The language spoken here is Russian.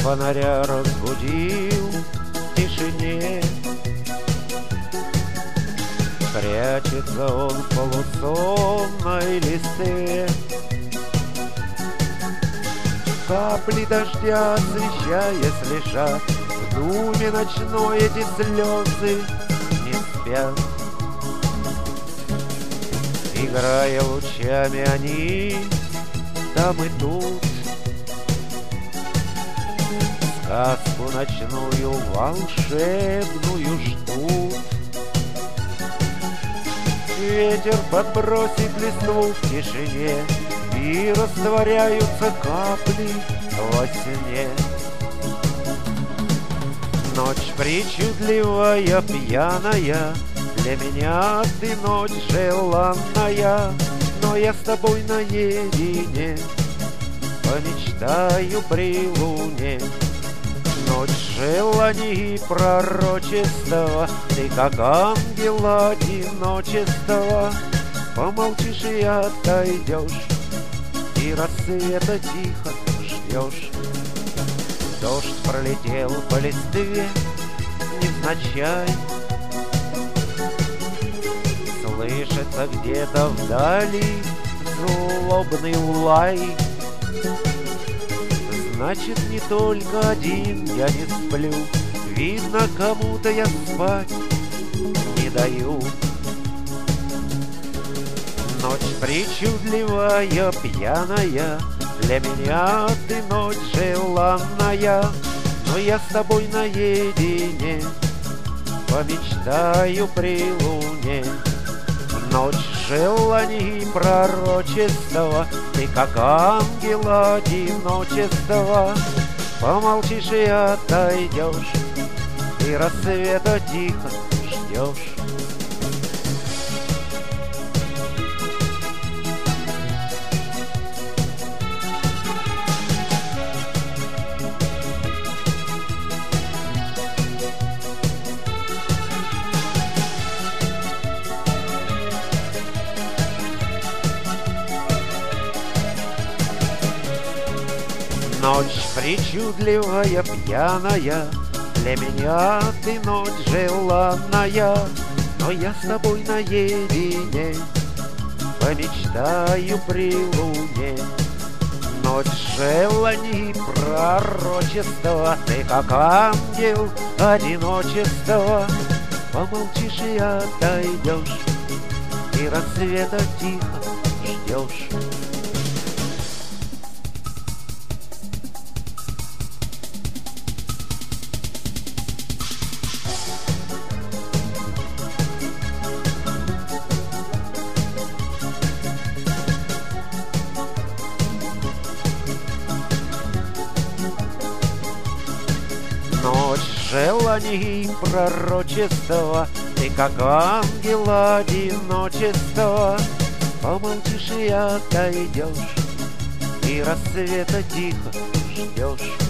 фонаря разбудил в тишине. Прячется он в полусонной листе. Капли дождя, освещаясь, лежат в думе ночной, эти слезы не спят. Играя лучами, они там и тут сказку ночную волшебную ждут. Ветер подбросит листву в тишине, и растворяются капли во сне. Ночь причудливая, пьяная, для меня ты ночь желанная, но я с тобой наедине помечтаю при луне. Ночь желаний и пророчества, ты как ангел одиночества. Помолчишь и отойдешь, и рассвета тихо ждешь. Дождь пролетел по листве невзначай, слышится где-то вдали злобный лай. Значит, не только один я не сплю, видно, кому-то я спать не даю. Ночь причудливая, пьяная, для меня ты ночь желанная, но я с тобой наедине помечтаю при луне. Ночь желаний и пророчества, ты как ангел одиночества. Помолчишь и отойдешь, и рассвета тихо ждешь. Ночь причудливая, пьяная, для меня ты ночь желанная, но я с тобой наедине помечтаю при луне. Ночь желаний и пророчества, ты как ангел одиночества. Помолчишь и отойдешь, и рассвета тихо ждешь. Ночь желаний и пророчества, ты как ангел одиночества. Помолчишь и отойдешь, и рассвета тихо ждешь.